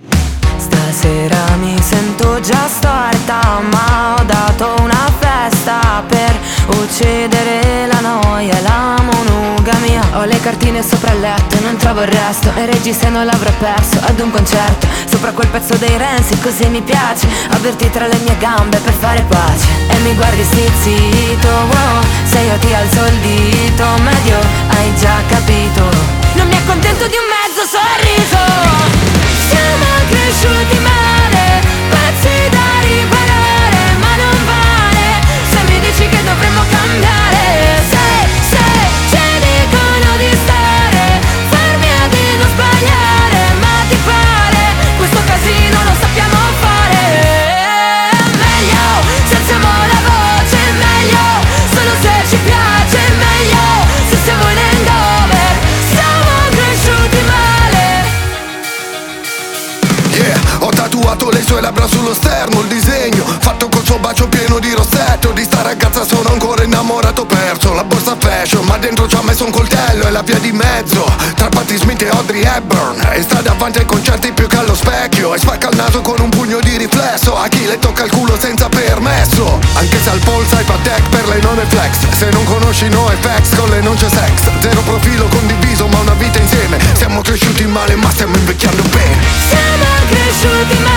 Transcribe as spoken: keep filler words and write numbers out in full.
Stasera mi sento già storta, ma ho dato una festa per uccidere la noia e la monogamia. Ho le cartine sopra il letto e non trovo il resto, e regista non l'avrò perso ad un concerto sopra quel pezzo dei Renzi, così mi piace averti tra le mie gambe per fare pace. E mi guardi stizzito, wow, se io ti alzo il dito medio hai già capito. Non mi accontento di un mezzo sorriso. Siamo cresciuti male, pezzi da riparare, ma non vale se mi dici che dovremmo cambiare. Se, se ci dicono di stare fermi e di non sbagliare, ma ti pare questo casino lo sappiamo fare. Meglio se alziamo la voce, meglio solo se ci piace, meglio se siamo in hangover. Siamo cresciuti male. Ho tatuato le sue labbra sullo sterno, il disegno fatto col suo bacio pieno di rossetto. Di sta ragazza sono ancora innamorato, perso la borsa fashion, ma dentro ci ha messo un coltello e la via di mezzo tra Patti Smith e Audrey Hepburn. E sta davanti ai concerti più che allo specchio, e spacca il naso con un pugno di riflesso a chi le tocca il culo senza permesso. Anche se al polso hai Patek, per lei non è flex. Se non conosci NoFX, con lei non c'è sex. Zero profilo condiviso ma una vita insieme. Siamo cresciuti male ma stiamo invecchiando bene. Siamo cresciuti male.